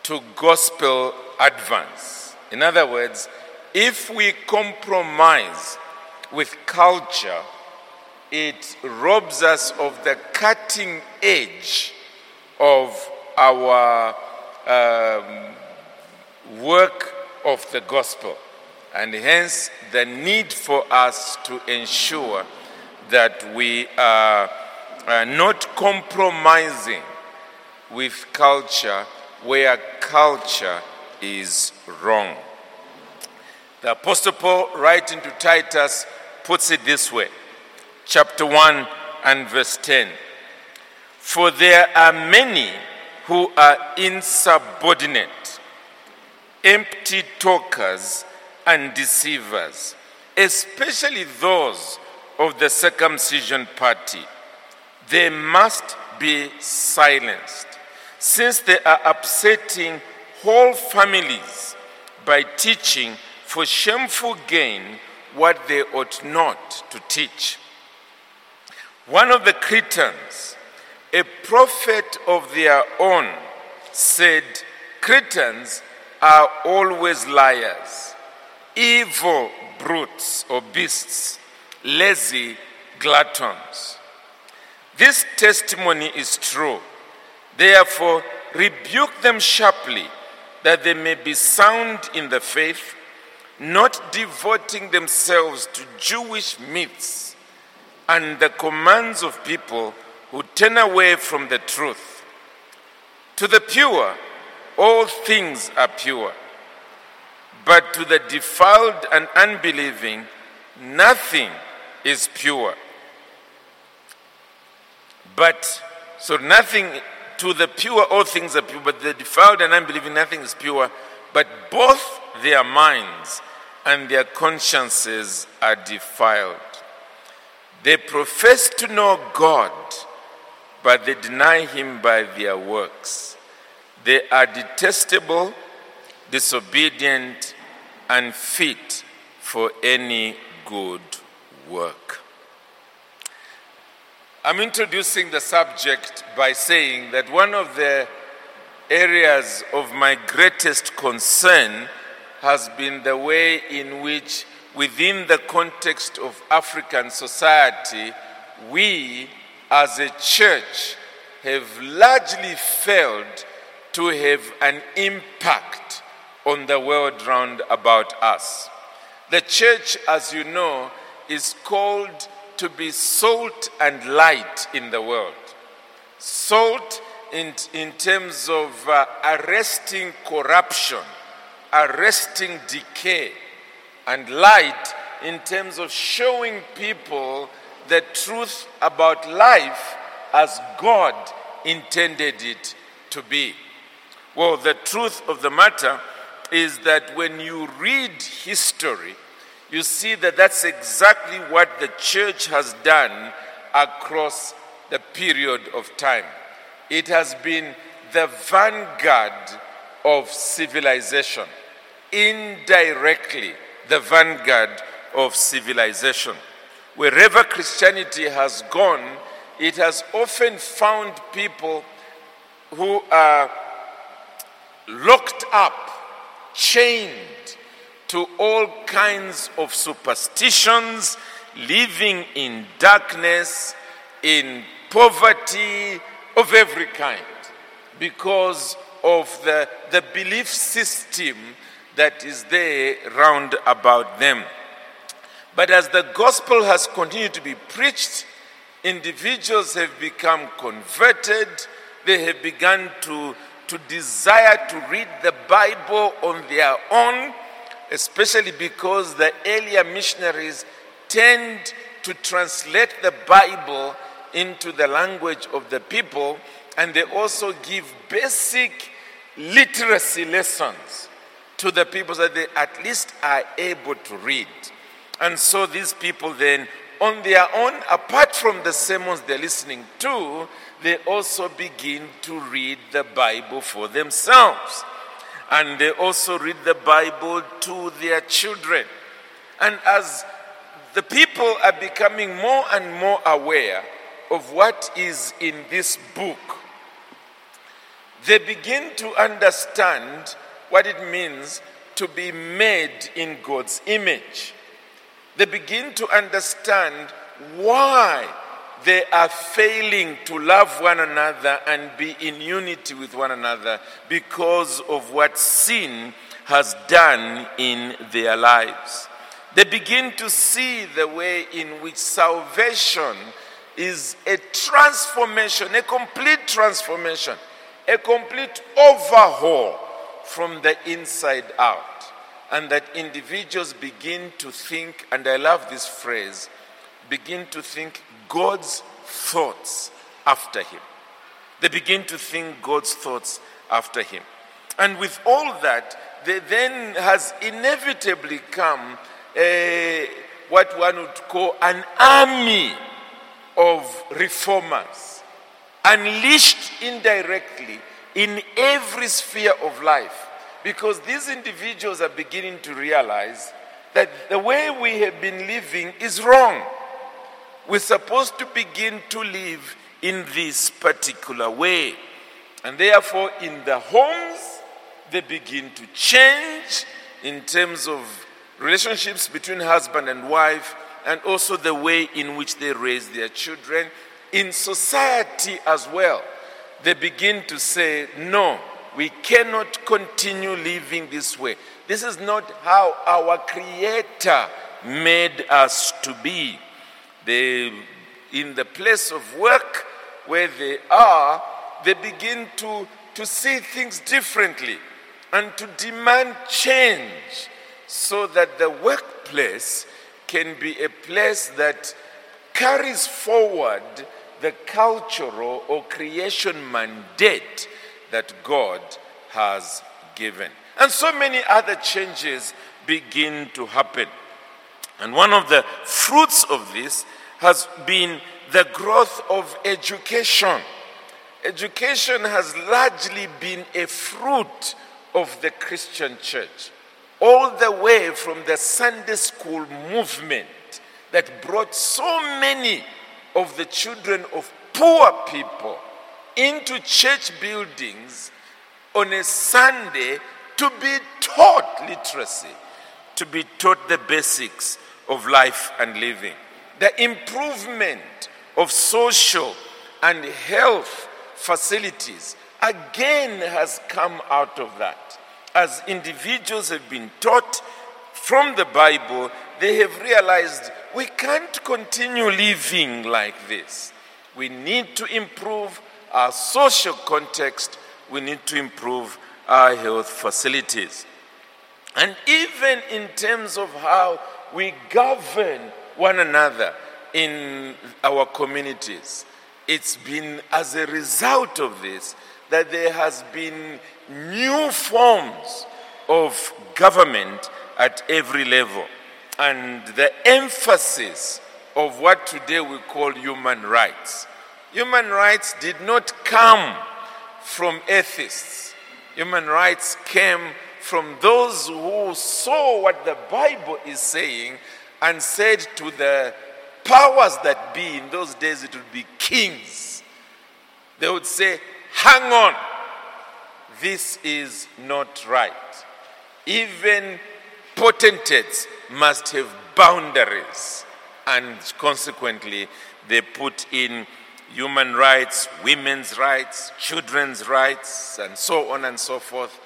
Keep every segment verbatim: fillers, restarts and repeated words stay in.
to gospel advance. In other words, if we compromise with culture, it robs us of the cutting edge of our um, work of the gospel, and hence the need for us to ensure that we are uh, not compromising with culture where culture is wrong. The Apostle Paul, writing to Titus, puts it this way, chapter one and verse ten. For there are many who are insubordinate, empty talkers and deceivers, especially those of the circumcision party. They must be silenced, since they are upsetting whole families by teaching for shameful gain what they ought not to teach. One of the Cretans, a prophet of their own, said, Cretans are always liars, evil brutes or beasts, lazy gluttons. This testimony is true. Therefore, rebuke them sharply, that they may be sound in the faith, not devoting themselves to Jewish myths and the commands of people who turn away from the truth. To the pure, all things are pure, but to the defiled and unbelieving, nothing is pure. But, so nothing, to the pure, all things are pure, but the defiled and unbelieving, nothing is pure, but both their minds and their consciences are defiled. They profess to know God, but they deny him by their works. They are detestable, disobedient, unfit for any good work. I'm introducing the subject by saying that one of the areas of my greatest concern has been the way in which, within the context of African society, we as a church have largely failed to have an impact on the world round about us. The church, as you know, is called to be salt and light in the world. Salt in, in terms of uh, arresting corruption, arresting decay, and light in terms of showing people the truth about life as God intended it to be. Well, the truth of the matter is that when you read history, you see that that's exactly what the church has done across the period of time. It has been the vanguard of civilization, indirectly the vanguard of civilization. Wherever Christianity has gone, it has often found people who are locked up, chained to all kinds of superstitions, living in darkness, in poverty of every kind, because of the, the belief system that is there round about them. But as the gospel has continued to be preached, individuals have become converted. They have begun to, to desire to read the Bible on their own, especially because the earlier missionaries tend to translate the Bible into the language of the people, and they also give basic literacy lessons to the people so that they at least are able to read. And so these people then, on their own, apart from the sermons they're listening to, they also begin to read the Bible for themselves. And they also read the Bible to their children. And as the people are becoming more and more aware of what is in this book, they begin to understand what it means to be made in God's image. They begin to understand why they are failing to love one another and be in unity with one another because of what sin has done in their lives. They begin to see the way in which salvation is a transformation, a complete transformation, a complete overhaul from the inside out. And that individuals begin to think, and I love this phrase, begin to think God's thoughts after him. They begin to think God's thoughts after him. And with all that, there then has inevitably come a, what one would call an army of reformers, unleashed indirectly in every sphere of life. Because these individuals are beginning to realize that the way we have been living is wrong. We're supposed to begin to live in this particular way. And therefore, in the homes, they begin to change in terms of relationships between husband and wife, and also the way in which they raise their children. In society as well, they begin to say, no, we cannot continue living this way. This is not how our Creator made us to be. They, in the place of work where they are, they begin to, to see things differently and to demand change so that the workplace can be a place that carries forward the cultural or creation mandate that God has given. And so many other changes begin to happen. And one of the fruits of this has been the growth of education. Education has largely been a fruit of the Christian church, all the way from the Sunday school movement that brought so many of the children of poor people into church buildings on a Sunday to be taught literacy, to be taught the basics of life and living. The improvement of social and health facilities again has come out of that. As individuals have been taught from the Bible, they have realized we can't continue living like this. We need to improve our social context. We need to improve our health facilities. And even in terms of how we govern one another in our communities, it's been as a result of this that there has been new forms of government at every level. And the emphasis of what today we call human rights. Human rights did not come from atheists. Human rights came from those who saw what the Bible is saying and said to the powers that be, in those days it would be kings, they would say, hang on, this is not right. Even potentates must have boundaries, and consequently they put in human rights, women's rights, children's rights, and so on and so forth,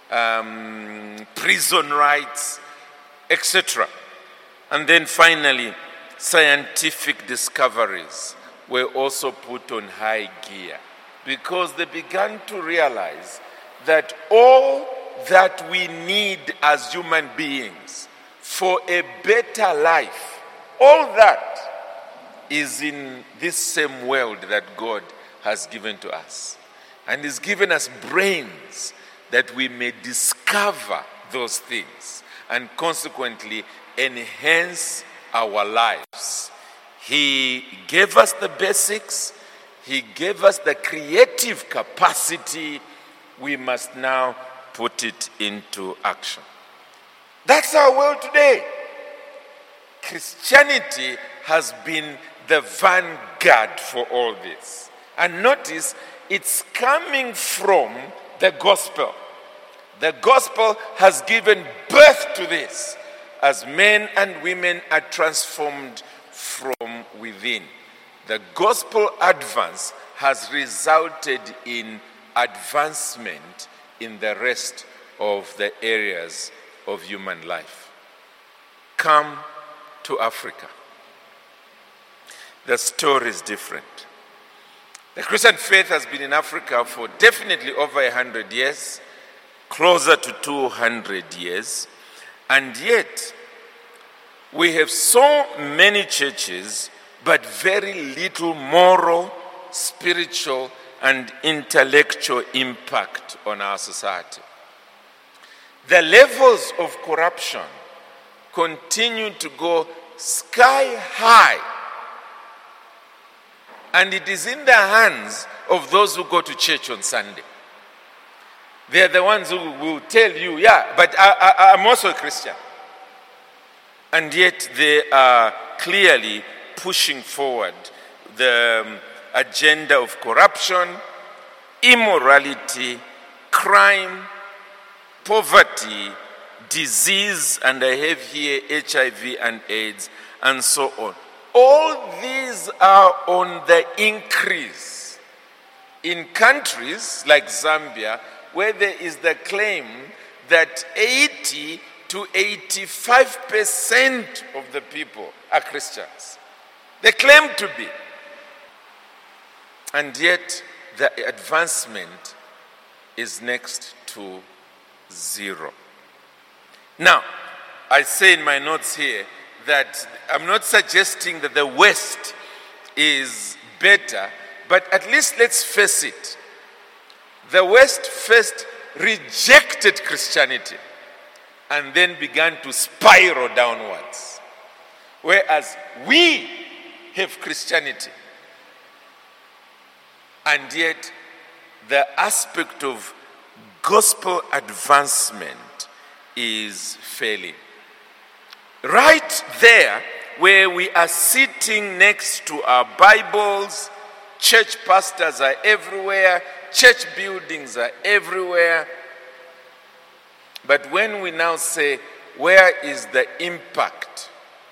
um, prison rights, et cetera. And then finally, scientific discoveries were also put on high gear because they began to realize that all that we need as human beings for a better life, all that is in this same world that God has given to us. And He's given us brains that we may discover those things and consequently enhance our lives. He gave us the basics. He gave us the creative capacity. We must now put it into action. That's our world today. Christianity has been the vanguard for all this. And notice, it's coming from the gospel. The gospel has given birth to this as men and women are transformed from within. The gospel advance has resulted in advancement in the rest of the areas of human life. Come to Africa. The story is different. The Christian faith has been in Africa for definitely over a hundred years, closer to two hundred years, and yet we have so many churches, but very little moral, spiritual, and intellectual impact on our society. The levels of corruption continue to go sky high, and it is in the hands of those who go to church on Sunday. They are the ones who will tell you, yeah, but I, I, I'm also a Christian. And yet they are clearly pushing forward the um, agenda of corruption, immorality, crime, poverty, disease, and I have here H I V and AIDS, and so on. All these are on the increase. In countries like Zambia, where there is the claim that eighty to eighty-five percent of the people are Christians. They claim to be. And yet, the advancement is next to zero. Now, I say in my notes here that I'm not suggesting that the West is better, but at least let's face it. The West first rejected Christianity and then began to spiral downwards. Whereas we have Christianity. And yet, the aspect of gospel advancement is failing. Right there, where we are sitting next to our Bibles, church pastors are everywhere, church buildings are everywhere. But when we now say, where is the impact?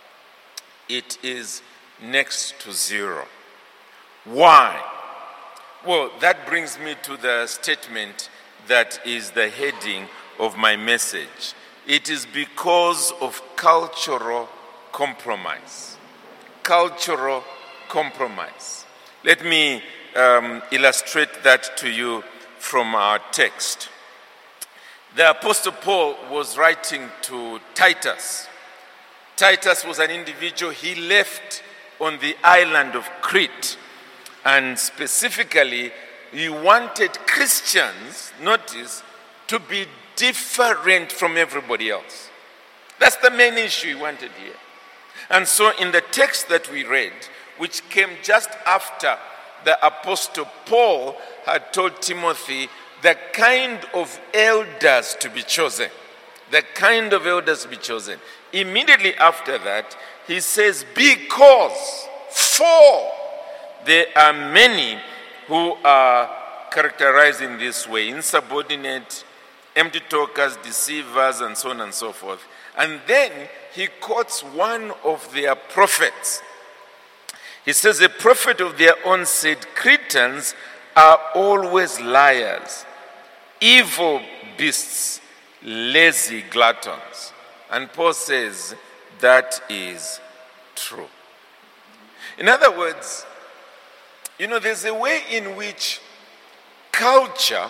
It is next to zero. Why? Well, that brings me to the statement that is the heading of my message. It is because of cultural compromise. Cultural compromise. Let me um, illustrate that to you from our text. The Apostle Paul was writing to Titus. Titus was an individual. He left on the island of Crete. And specifically, he wanted Christians, notice, to be different from everybody else. That's the main issue he wanted here. And so in the text that we read, which came just after the Apostle Paul had told Timothy the kind of elders to be chosen, the kind of elders to be chosen. Immediately after that, he says, because, for, there are many who are characterized in this way, insubordinate, empty talkers, deceivers, and so on and so forth. And then he quotes one of their prophets. He says, a prophet of their own said, Cretans are always liars, evil beasts, lazy gluttons. And Paul says, that is true. In other words, you know, there's a way in which culture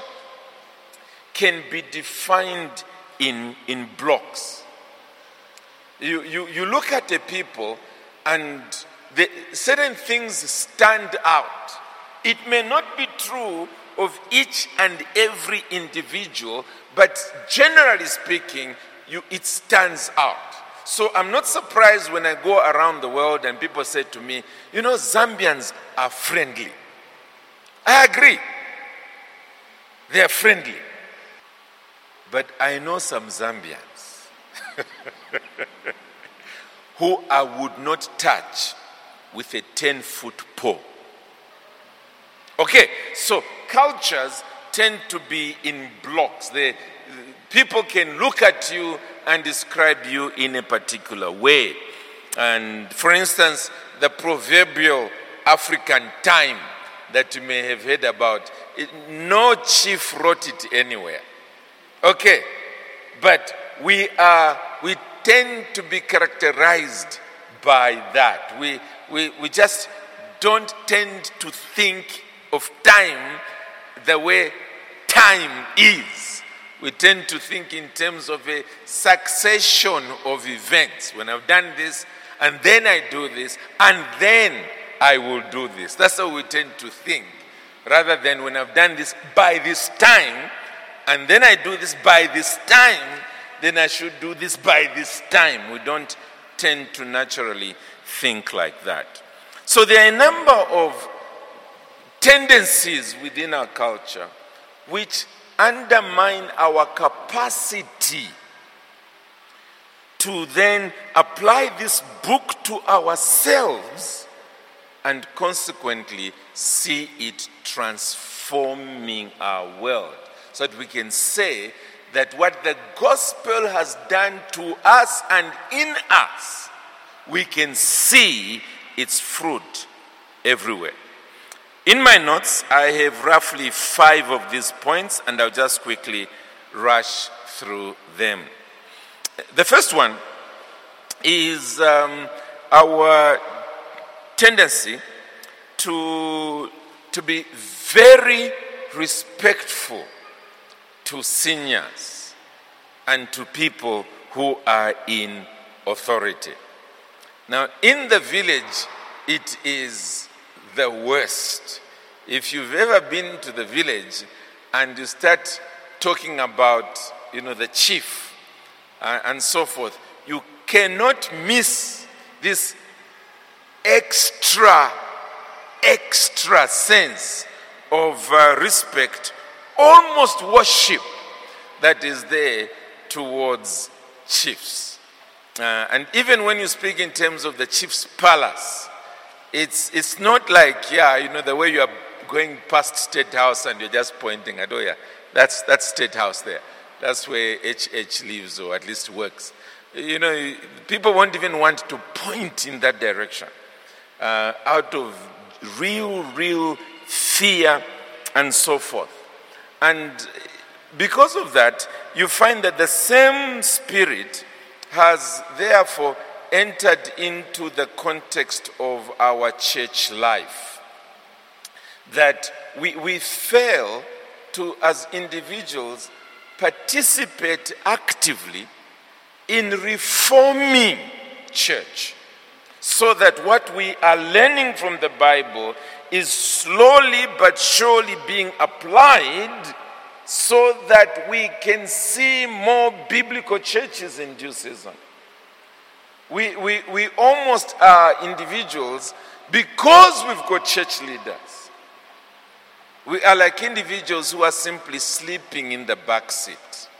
can be defined in, in blocks. You, you, you look at a people and the, certain things stand out. It may not be true of each and every individual, but generally speaking, you, it stands out. So I'm not surprised when I go around the world and people say to me, you know, Zambians are friendly. I agree. They are friendly. But I know some Zambians who I would not touch with a ten-foot pole. Okay, so cultures tend to be in blocks. They, people can look at you and describe you in a particular way. And for instance, the proverbial African time that you may have heard about, it, no chief wrote it anywhere. Okay, but we are we tend to be characterized by that. We we we just don't tend to think of time the way time is. We tend to think in terms of a succession of events. When I've done this, and then I do this, and then I will do this. That's how we tend to think. Rather than when I've done this by this time, and then I do this by this time, then I should do this by this time. We don't tend to naturally think like that. So there are a number of tendencies within our culture which undermine our capacity to then apply this book to ourselves and consequently see it transforming our world, so that we can say that what the gospel has done to us and in us, we can see its fruit everywhere. In my notes, I have roughly five of these points, and I'll just quickly rush through them. The first one is um, our tendency to, to be very respectful to seniors and to people who are in authority. Now, in the village, it is the worst. If you've ever been to the village and you start talking about, you know, the chief uh, and so forth, you cannot miss this extra, extra sense of uh, respect, almost worship that is there towards chiefs. Uh, and even when you speak in terms of the chief's palace, it's it's not like, yeah, you know, the way you are going past State House and you're just pointing at, oh yeah, that's, that's State House there. That's where H H lives, or at least works. You know, people won't even want to point in that direction uh, out of real, real fear and so forth. And because of that, you find that the same spirit has therefore entered into the context of our church life. That we, we fail to, as individuals, participate actively in reforming church, so that what we are learning from the Bible is slowly but surely being applied, so that we can see more biblical churches in due season. We, we, we almost are individuals because we've got church leaders. We are like individuals who are simply sleeping in the back seat.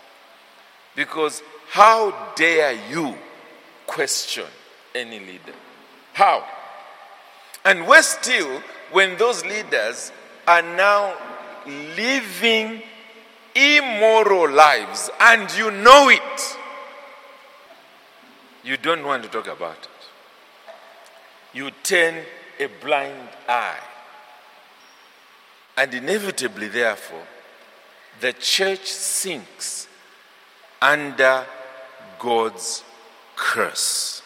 Because how dare you question any leader? How? And worse still, when those leaders are now living immoral lives and you know it, you don't want to talk about it. You turn a blind eye. And inevitably, therefore, the church sinks under God's curse.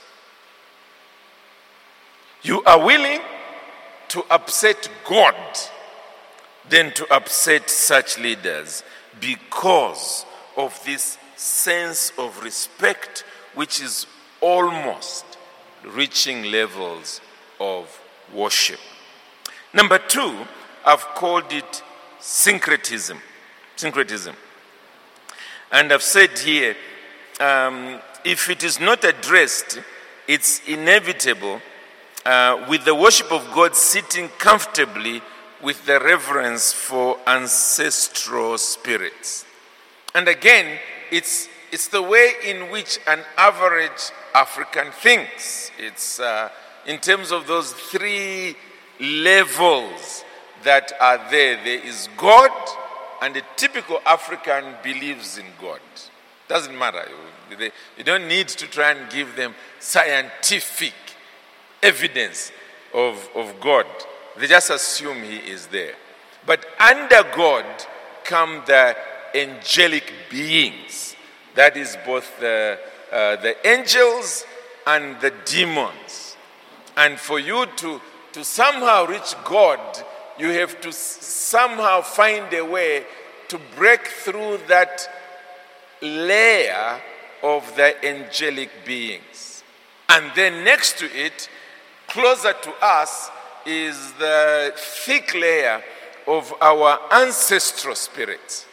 You are willing to upset God than to upset such leaders because of this sense of respect, which is almost reaching levels of worship. Number two, I've called it syncretism. Syncretism. And I've said here, um, if it is not addressed, it's inevitable uh, with the worship of God sitting comfortably with the reverence for ancestral spirits. And again, it's it's the way in which an average African thinks. It's uh, in terms of those three levels that are there. There is God, and the typical African believes in God. Doesn't matter. You don't need to try and give them scientific evidence of, of God. They just assume he is there. But under God come the angelic beings. That is both the, uh, the angels and the demons. And for you to, to somehow reach God, you have to somehow find a way to break through that layer of the angelic beings. And then next to it, closer to us, is the thick layer of our ancestral spirits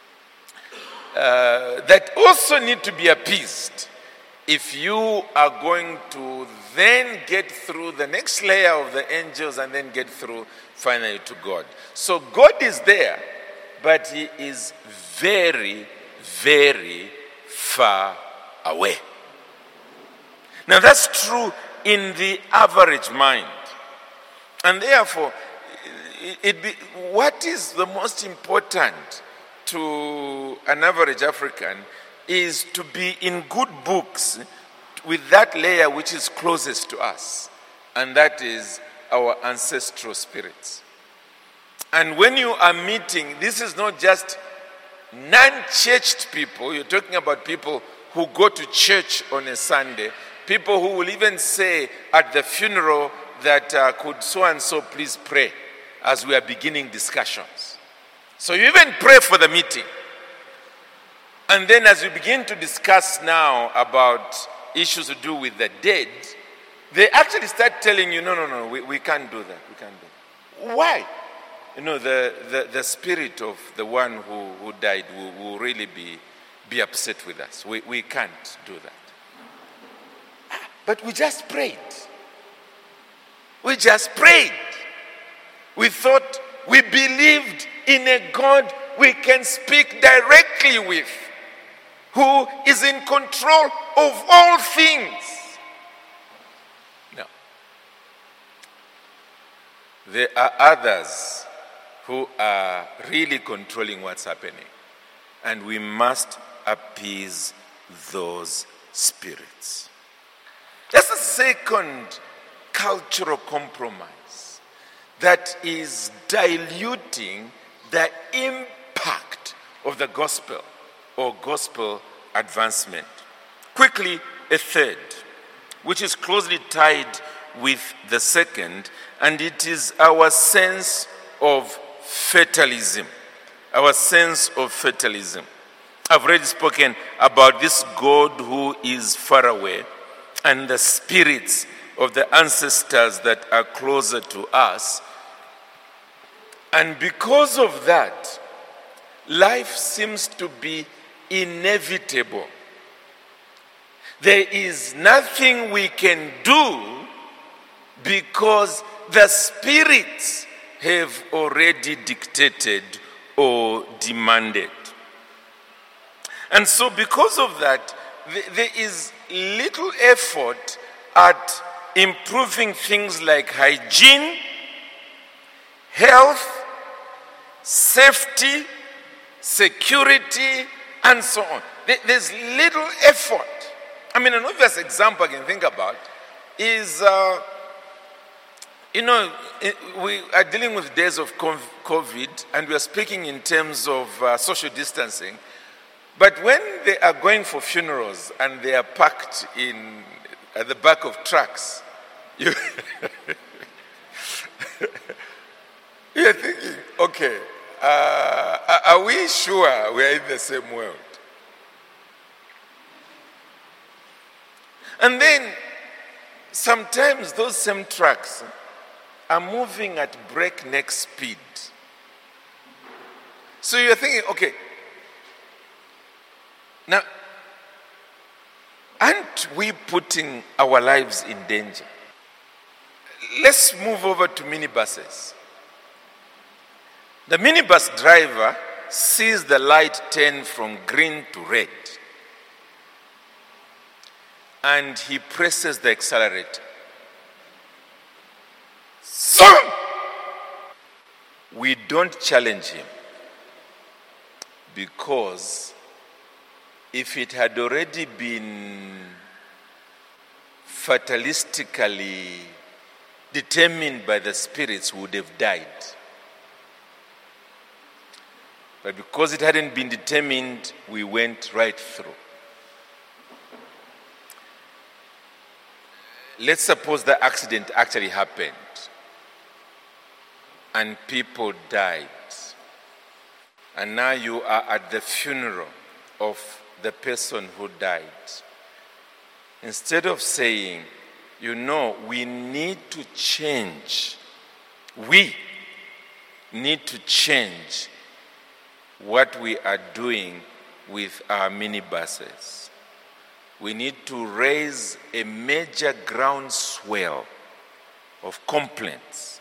uh, that also need to be appeased if you are going to then get through the next layer of the angels and then get through finally to God. So God is there, but he is very, very far away. Now that's true in the average mind. And therefore, it, it be, what is the most important to an average African is to be in good books with that layer which is closest to us, and that is our ancestral spirits. And when you are meeting, this is not just non-churched people, you're talking about people who go to church on a Sunday, people who will even say at the funeral that uh, could so-and-so please pray as we are beginning discussions. So you even pray for the meeting. And then as we begin to discuss now about issues to do with the dead, they actually start telling you, no, no, no, we, we can't do that, we can't do that. Why? You know, the, the, the spirit of the one who, who died will, will really be, be upset with us. We, we can't do that. But we just prayed. We just prayed. We thought we believed in a God we can speak directly with, who is in control of all things. No. There are others who are really controlling what's happening, and we must appease those spirits. That's the second cultural compromise that is diluting the impact of the gospel or gospel advancement. Quickly, a third, which is closely tied with the second, and it is our sense of fatalism. Our sense of fatalism. I've already spoken about this God who is far away and the spirits of the ancestors that are closer to us. And because of that, life seems to be inevitable. There is nothing we can do because the spirits have already dictated or demanded. And so because of that, there is little effort at improving things like hygiene, health, safety, security, and so on. There's little effort. I mean, an obvious example I can think about is, uh, you know, we are dealing with days of COVID, and we are speaking in terms of uh, social distancing. But when they are going for funerals and they are packed in at the back of trucks, you you're thinking, okay, uh, are we sure we are in the same world? And then sometimes those same trucks are moving at breakneck speed. So you're thinking, okay, now, aren't we putting our lives in danger? Let's move over to minibuses. The minibus driver sees the light turn from green to red, and he presses the accelerator. So, we don't challenge him, because if it had already been fatalistically determined by the spirits, we would have died. But because it hadn't been determined, we went right through. Let's suppose the accident actually happened and people died. And now you are at the funeral of the person who died. Instead of saying, you know, we need to change. We need to change what we are doing with our minibuses. We need to raise a major groundswell of complaints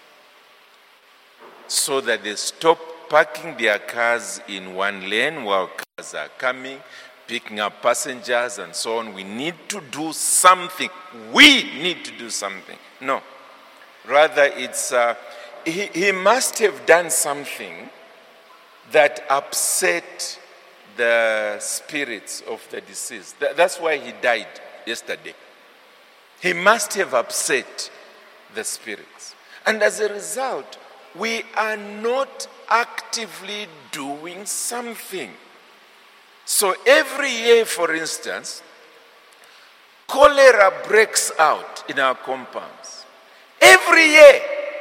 so that they stop parking their cars in one lane while cars are coming, picking up passengers and so on. We need to do something. We need to do something. No. Rather, it's uh, he, he must have done something that upset the spirits of the deceased. That's why he died yesterday. He must have upset the spirits. And as a result, we are not actively doing something. So every year, for instance, cholera breaks out in our compounds. Every year.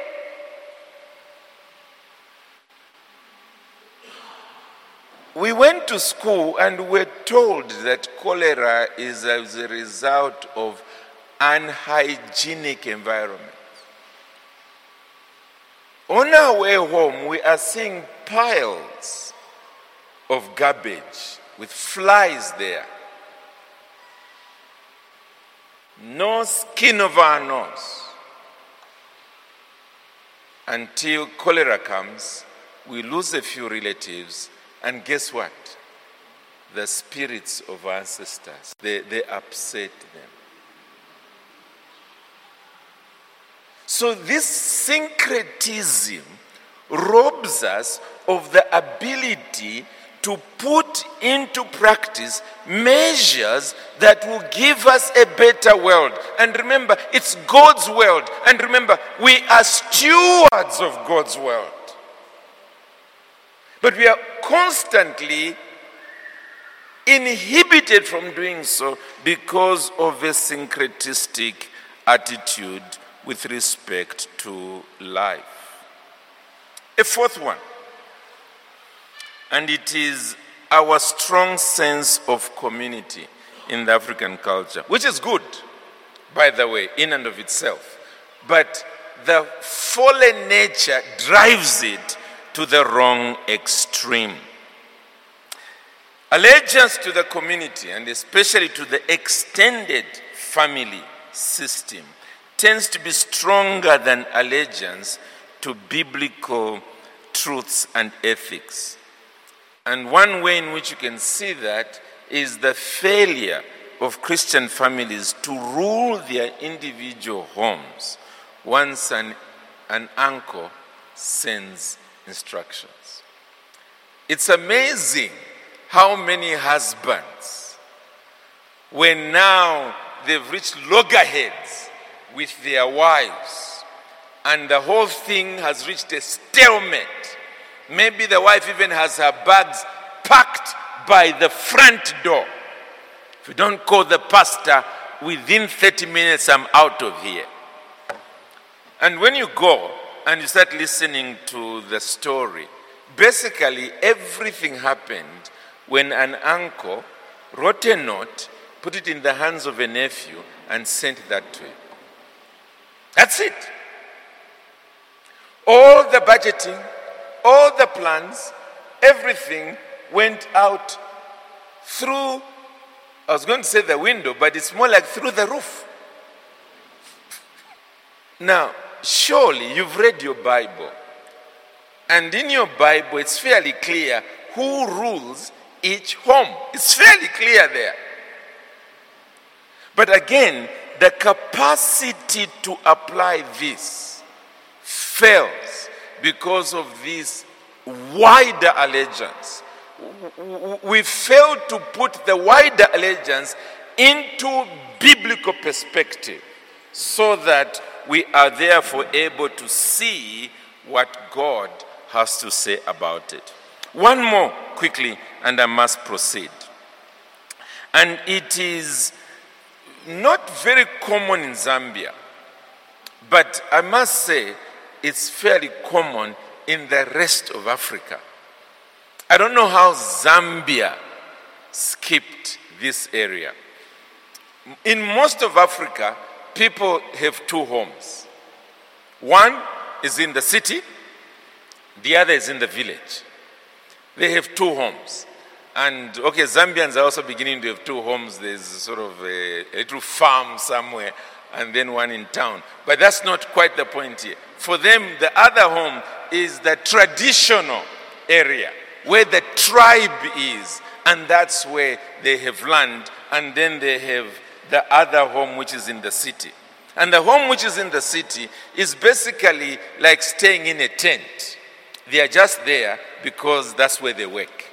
We went to school and were told that cholera is as a result of unhygienic environment. On our way home, we are seeing piles of garbage with flies there. No skin of our nose. Until cholera comes, we lose a few relatives. And guess what? The spirits of our ancestors, they, they upset them. So this syncretism robs us of the ability to put into practice measures that will give us a better world. And remember, it's God's world. And remember, we are stewards of God's world. But we are constantly inhibited from doing so because of a syncretistic attitude with respect to life. A fourth one, and it is our strong sense of community in the African culture, which is good, by the way, in and of itself. But the fallen nature drives it to the wrong extreme. Allegiance to the community, and especially to the extended family system, tends to be stronger than allegiance to biblical truths and ethics. And one way in which you can see that is the failure of Christian families to rule their individual homes once an, an uncle sends instructions. It's amazing how many husbands, when now they've reached loggerheads with their wives and the whole thing has reached a stalemate. Maybe the wife even has her bags packed by the front door. If you don't call the pastor, within thirty minutes I'm out of here. And when you go and you start listening to the story, basically everything happened when an uncle wrote a note, put it in the hands of a nephew, and sent that to him. That's it. All the budgeting, all the plans, everything went out through, I was going to say the window, but it's more like through the roof. Now, surely you've read your Bible. And in your Bible, it's fairly clear who rules each home. It's fairly clear there. But again, the capacity to apply this fails because of this wider allegiance. We fail to put the wider allegiance into biblical perspective so that we are therefore able to see what God has to say about it. One more quickly, and I must proceed. And it is not very common in Zambia, but I must say it's fairly common in the rest of Africa. I don't know how Zambia skipped this area. In most of Africa, people have two homes. One is in the city, the other is in the village. They have two homes. And, okay, Zambians are also beginning to have two homes. There's sort of a, a little farm somewhere and then one in town. But that's not quite the point here. For them, the other home is the traditional area where the tribe is. And that's where they have land. And then they have the other home, which is in the city. And the home which is in the city is basically like staying in a tent. They are just there because that's where they work.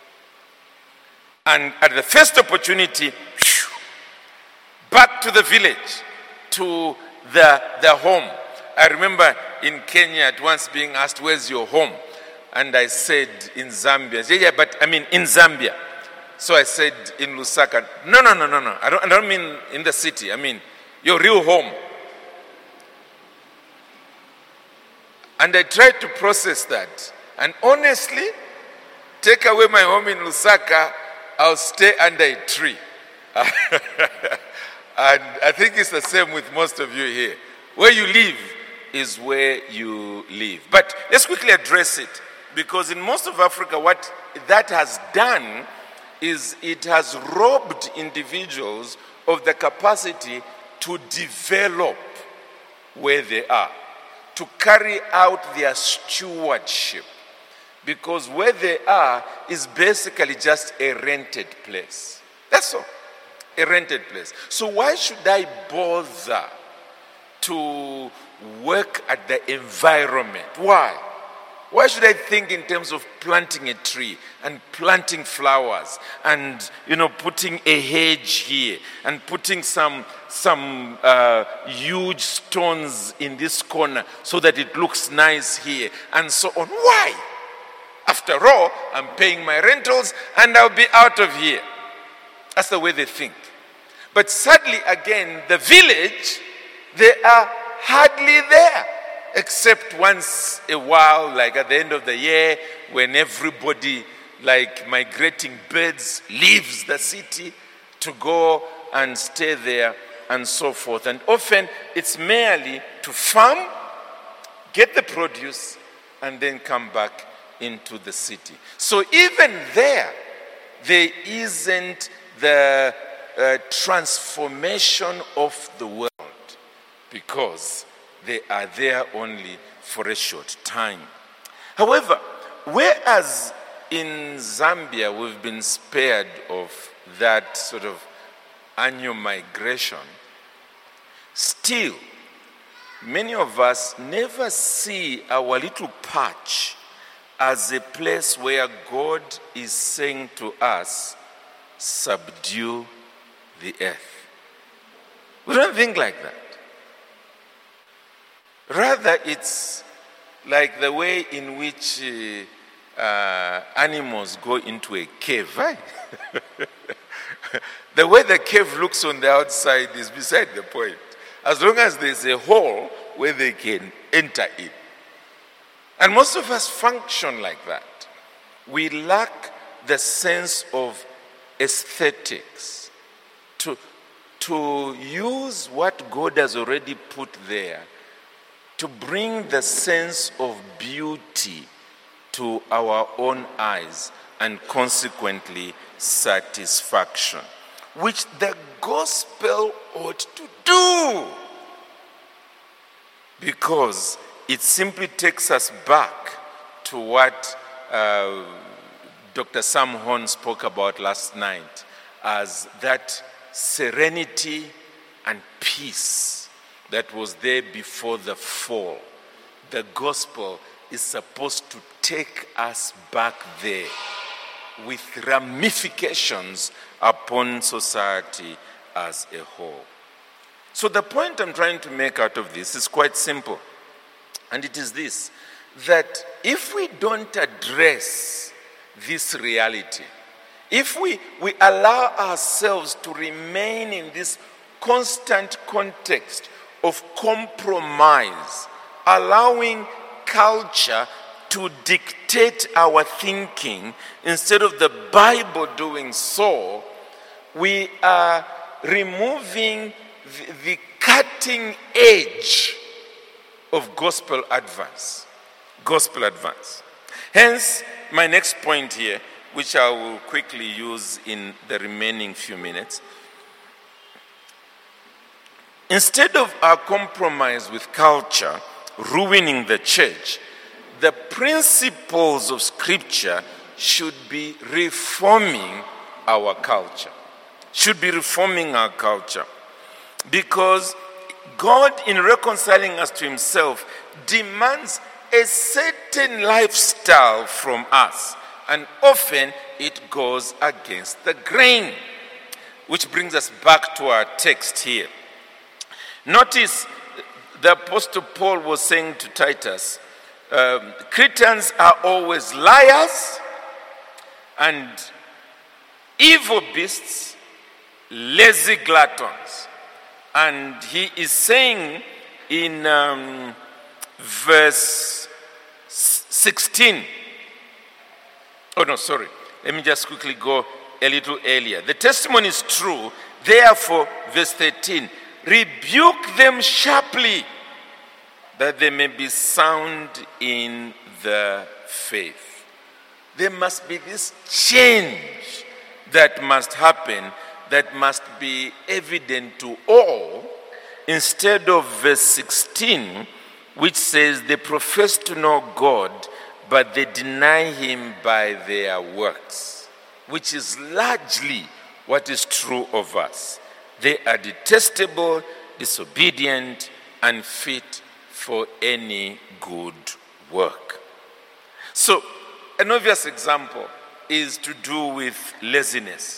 And at the first opportunity, whew, back to the village, to the, the home. I remember in Kenya at once being asked, where's your home? And I said, in Zambia. Yeah, yeah, but I mean in Zambia. So I said in Lusaka, no, no, no, no, no. I don't, I don't mean in the city. I mean your real home. And I tried to process that. And honestly, take away my home in Lusaka, I'll stay under a tree. And I think it's the same with most of you here. Where you live is where you live. But let's quickly address it. Because in most of Africa, what that has done is it has robbed individuals of the capacity to develop where they are, to carry out their stewardship. Because where they are is basically just a rented place. That's all. A rented place. So why should I bother to work at the environment? Why? Why should I think in terms of planting a tree and planting flowers and, you know, putting a hedge here and putting some, some uh, huge stones in this corner so that it looks nice here and so on? Why? After all, I'm paying my rentals and I'll be out of here. That's the way they think. But sadly, again, the village, they are hardly there. Except once a while, like at the end of the year, when everybody, like migrating birds, leaves the city to go and stay there and so forth. And often it's merely to farm, get the produce, and then come back into the city. So even there, there isn't the uh, transformation of the world because they are there only for a short time. However, whereas in Zambia we've been spared of that sort of annual migration, still, many of us never see our little patch as a place where God is saying to us, subdue the earth. We don't think like that. Rather, it's like the way in which uh, uh, animals go into a cave, right? The way the cave looks on the outside is beside the point. As long as there's a hole where they can enter in. And most of us function like that. We lack the sense of aesthetics to, to use what God has already put there to bring the sense of beauty to our own eyes and consequently satisfaction, which the gospel ought to do, because it simply takes us back to what uh, Doctor Sam Horn spoke about last night as that serenity and peace that was there before the fall. The gospel is supposed to take us back there with ramifications upon society as a whole. So the point I'm trying to make out of this is quite simple. And it is this, that if we don't address this reality, if we, we allow ourselves to remain in this constant context of compromise, allowing culture to dictate our thinking instead of the Bible doing so, we are removing the, the cutting edge of gospel advance. Gospel advance. Hence, my next point here, which I will quickly use in the remaining few minutes. Instead of our compromise with culture ruining the church, the principles of Scripture should be reforming our culture. Should be reforming our culture. Because God, in reconciling us to himself, demands a certain lifestyle from us. And often it goes against the grain. Which brings us back to our text here. Notice the Apostle Paul was saying to Titus, um, Cretans are always liars and evil beasts, lazy gluttons. And he is saying in um, verse sixteen, oh no, sorry, let me just quickly go a little earlier. The testimony is true, therefore, verse thirteen, rebuke them sharply, that they may be sound in the faith. There must be this change that must happen, that must be evident to all, instead of verse sixteen, which says they profess to know God, but they deny him by their works, which is largely what is true of us. They are detestable, disobedient, unfit for any good work. So, an obvious example is to do with laziness.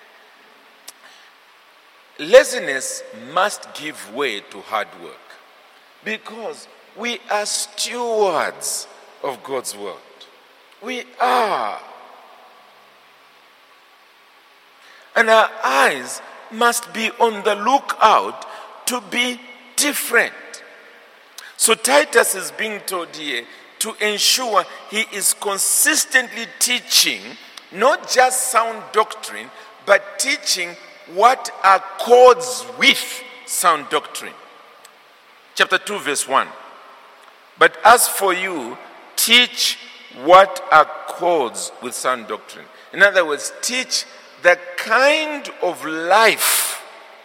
Laziness must give way to hard work because we are stewards of God's word. We are. And our eyes must be on the lookout to be different. So Titus is being told here to ensure he is consistently teaching not just sound doctrine, but teaching what accords with sound doctrine. Chapter two, verse one. But as for you, teach what accords with sound doctrine. In other words, teach the kind of life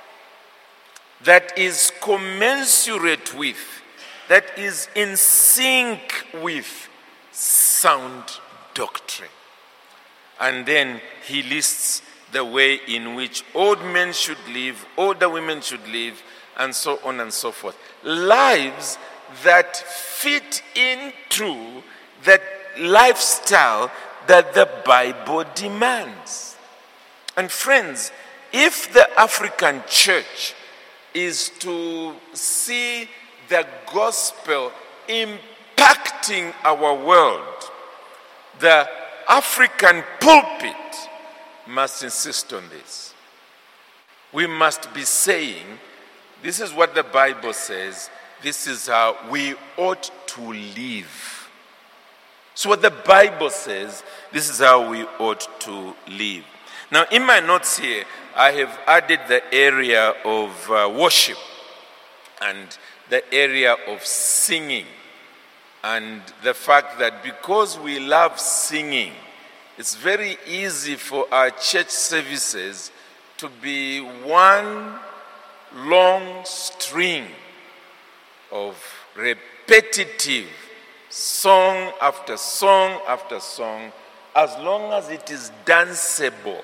that is commensurate with, that is in sync with sound doctrine. And then he lists the way in which old men should live, older women should live, and so on and so forth. Lives that fit into the lifestyle that the Bible demands. And friends, if the African church is to see the gospel impacting our world, the African pulpit must insist on this. We must be saying, this is what the Bible says, this is how we ought to live. So what the Bible says, this is how we ought to live. Now, in my notes here, I have added the area of uh, worship and the area of singing, and the fact that because we love singing, it's very easy for our church services to be one long string of repetitive song after song after song, as long as it is danceable.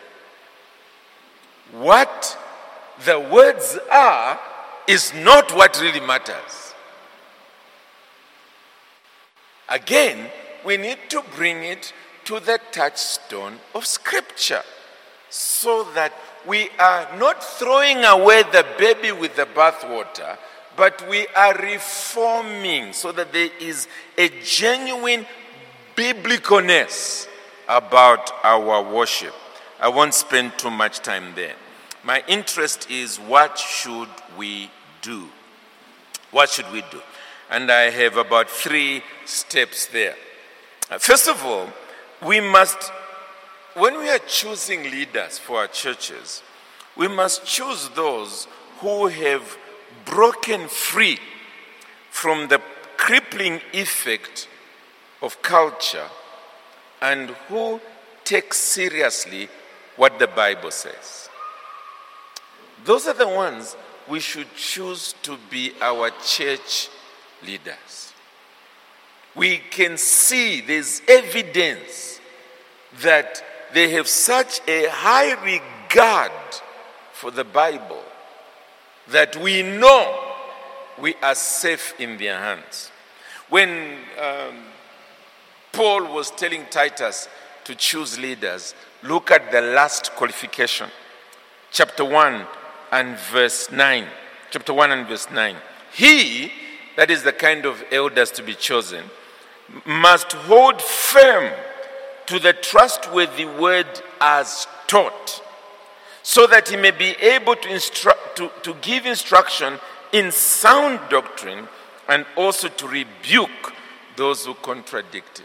What the words are is not what really matters. Again, we need to bring it to the touchstone of Scripture so that we are not throwing away the baby with the bathwater, but we are reforming so that there is a genuine biblicalness about our worship. I won't spend too much time there. My interest is, what should we do? What should we do? And I have about three steps there. First of all, we must, when we are choosing leaders for our churches, we must choose those who have broken free from the crippling effect of culture and who take seriously what the Bible says. Those are the ones we should choose to be our church leaders. We can see there's evidence that they have such a high regard for the Bible that we know we are safe in their hands. When um, Paul was telling Titus to choose leaders, look at the last qualification. Chapter one and verse nine. Chapter one and verse nine. He, that is the kind of elders to be chosen, must hold firm to the trustworthy word as taught, so that he may be able to, instru- to, to give instruction in sound doctrine and also to rebuke those who contradict it.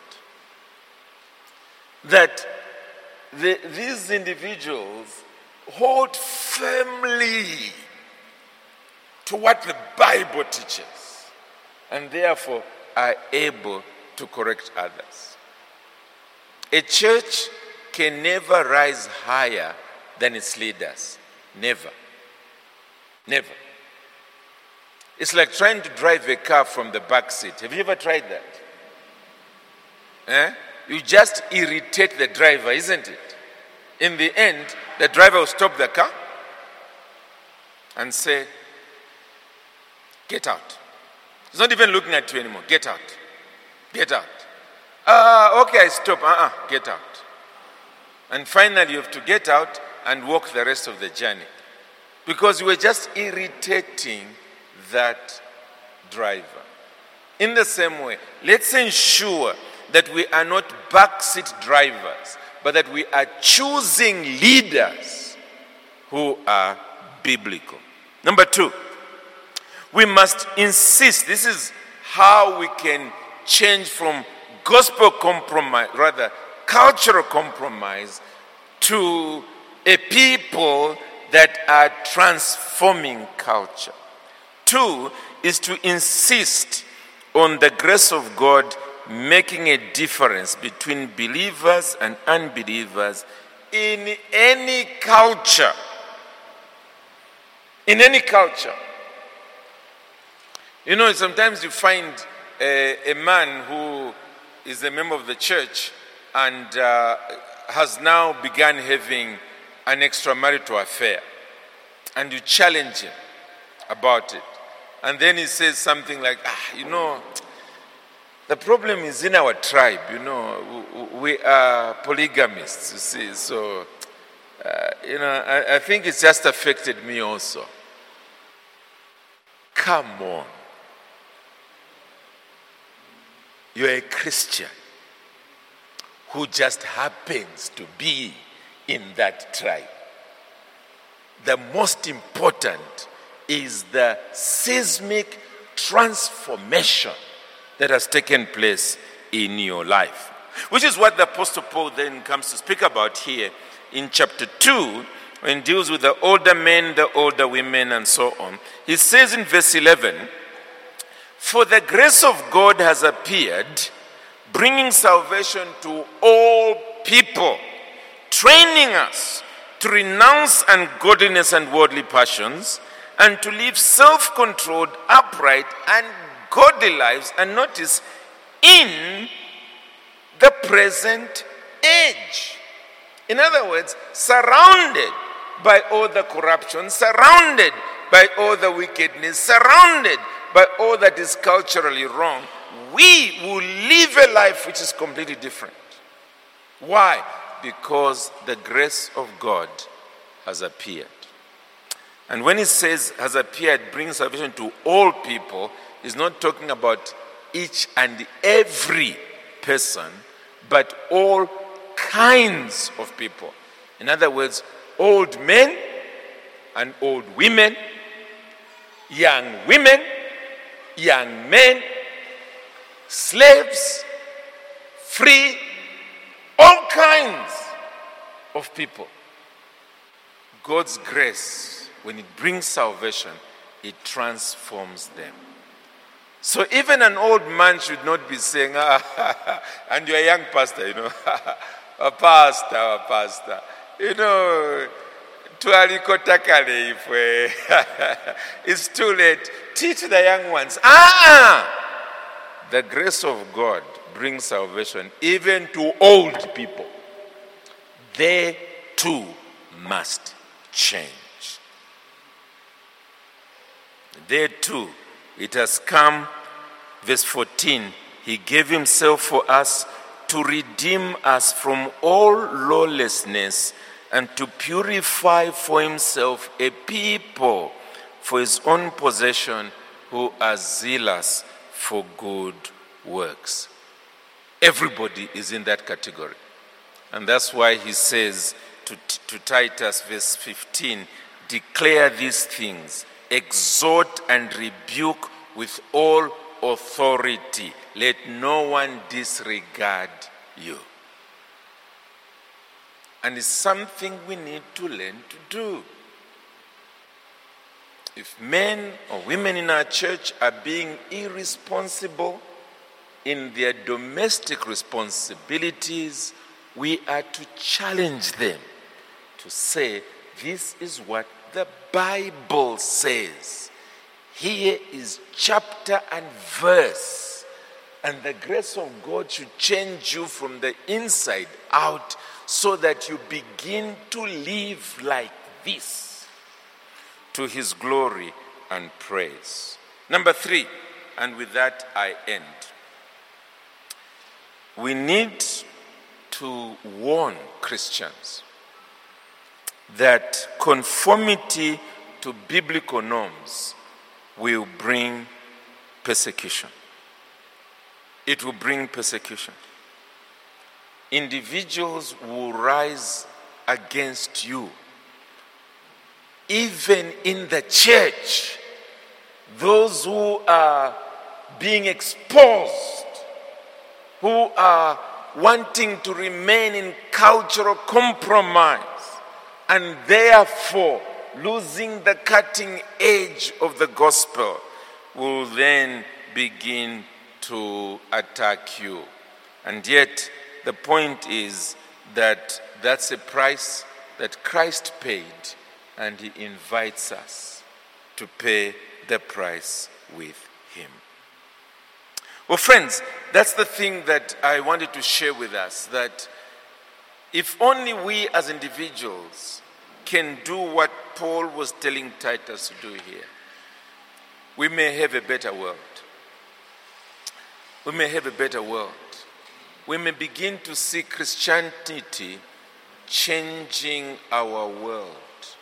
That the, these individuals hold firmly to what the Bible teaches and therefore are able to correct others. A church can never rise higher than its leaders. Never. Never. It's like trying to drive a car from the back seat. Have you ever tried that? Eh? You just irritate the driver, isn't it? In the end, the driver will stop the car and say, get out. He's not even looking at you anymore. Get out. Get out. Uh, okay, I stop. Uh-uh, get out. And finally, you have to get out and walk the rest of the journey. Because you were just irritating that driver. In the same way, let's ensure that we are not backseat drivers, but that we are choosing leaders who are biblical. Number two, we must insist. This is how we can change from gospel compromise, rather cultural compromise, to a people that are transforming culture. Two is to insist on the grace of God making a difference between believers and unbelievers in any culture. In any culture. You know, sometimes you find a, a man who is a member of the church and uh, has now begun having an extramarital affair. And you challenge him about it. And then he says something like, ah, you know, the problem is in our tribe, you know, we are polygamists, you see. So, uh, you know, I, I think it's just affected me also. Come on. You're a Christian who just happens to be in that tribe. The most important is the seismic transformation that has taken place in your life. Which is what the Apostle Paul then comes to speak about here in chapter two, when he deals with the older men, the older women, and so on. He says in verse eleven, "For the grace of God has appeared, bringing salvation to all people, training us to renounce ungodliness and worldly passions, and to live self-controlled, upright, and godly lives," and notice, "in the present age." In other words, surrounded by all the corruption, surrounded by all the wickedness, surrounded by all that is culturally wrong, we will live a life which is completely different. Why? Because the grace of God has appeared. And when it says has appeared, brings salvation to all people, it's not talking about each and every person, but all kinds of people. In other words, old men and old women, young women, young men, slaves, free, all kinds of people. God's grace, when it brings salvation, it transforms them. So even an old man should not be saying, ah, and you're a young pastor, you know, a pastor, a pastor, you know, it's too late. Teach the young ones. Ah! The grace of God brings salvation even to old people. They too must change. They too, it has come, verse fourteen, he gave himself for us to redeem us from all lawlessness and to purify for himself a people for his own possession who are zealous for good works. Everybody is in that category. And that's why he says to, to Titus, verse fifteen, declare these things, exhort and rebuke with all authority. Let no one disregard you. And it's something we need to learn to do. If men or women in our church are being irresponsible in their domestic responsibilities, we are to challenge them to say, this is what the Bible says. Here is chapter and verse. And the grace of God should change you from the inside out so that you begin to live like this to his glory and praise. Number three, and with that I end. We need to warn Christians that conformity to biblical norms will bring persecution. It will bring persecution. Individuals will rise against you. Even in the church, those who are being exposed, who are wanting to remain in cultural compromise, and therefore losing the cutting edge of the gospel, will then begin to attack you. And yet, the point is that that's a price that Christ paid, and he invites us to pay the price with him. Well, friends, that's the thing that I wanted to share with us, that if only we as individuals can do what Paul was telling Titus to do here, we may have a better world. We may have a better world. We may begin to see Christianity changing our world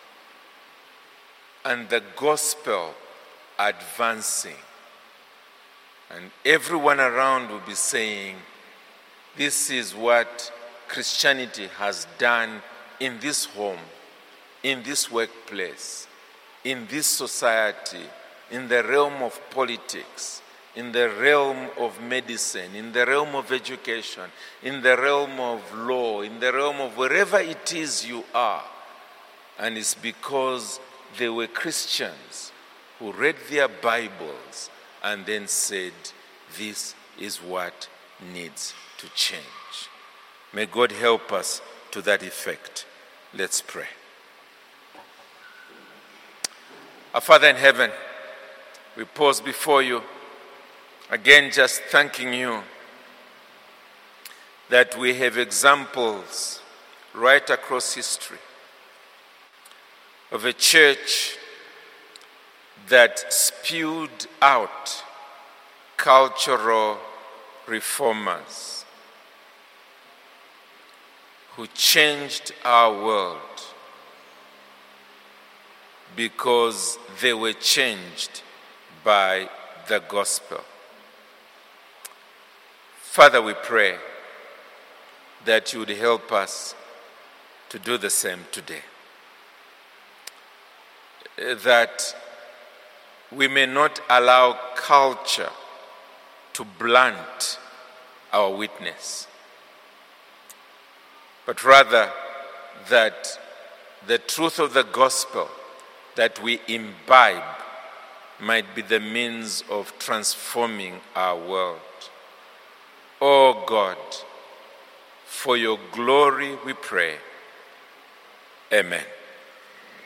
and the gospel advancing. And everyone around will be saying, this is what Christianity has done in this home, in this workplace, in this society, in the realm of politics, in the realm of medicine, in the realm of education, in the realm of law, in the realm of wherever it is you are. And it's because they were Christians who read their Bibles and then said, this is what needs to change. May God help us to that effect. Let's pray. Our Father in heaven, we pause before you, again just thanking you that we have examples right across history of a church that spewed out cultural reformers who changed our world because they were changed by the gospel. Father, we pray that you would help us to do the same today. That we may not allow culture to blunt our witness, but rather that the truth of the gospel that we imbibe might be the means of transforming our world. Oh God, for your glory we pray. Amen.